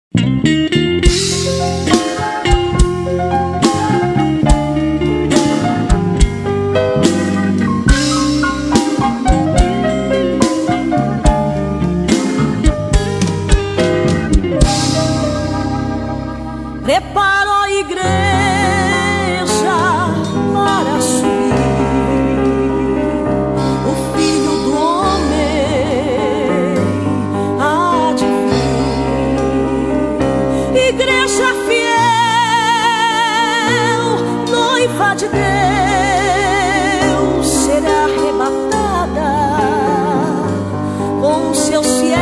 Preparo a igreja para subir o Filho do Homem há de vir. Igreja fiel, noiva de Deus, será arrebatada com seus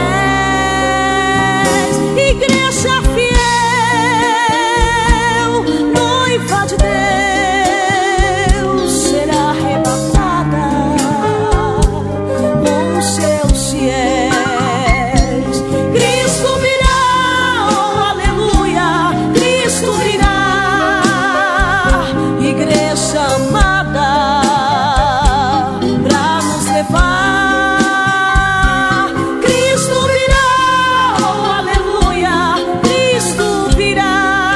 fiéis. Igreja fiel, noiva de Deus, será arrebatada com seus fiéis. Cristo virá, oh, aleluia, Cristo virá. Igreja amada, pra nos levar. Cristo virá, oh, aleluia, Cristo virá.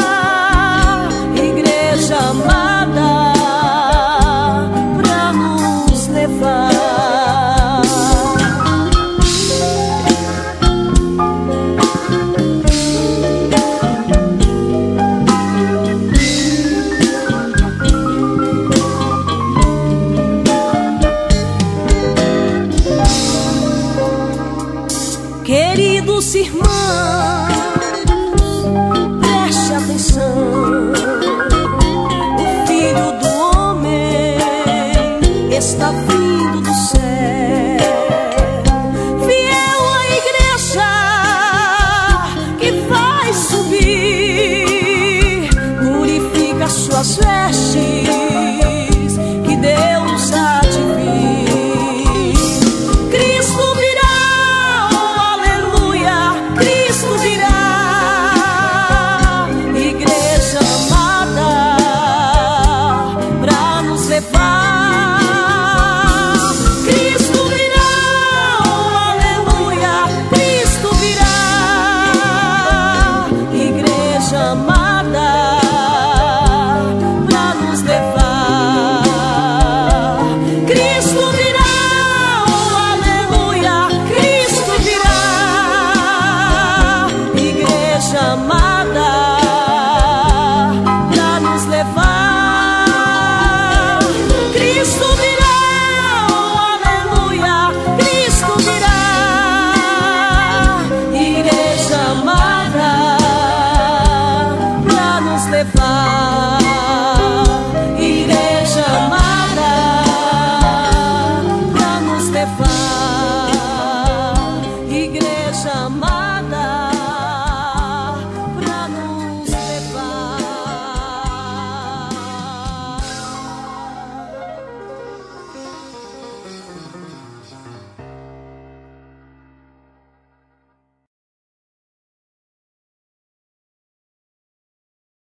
Amada, pra nos levar. Queridos irmãos, preste atenção.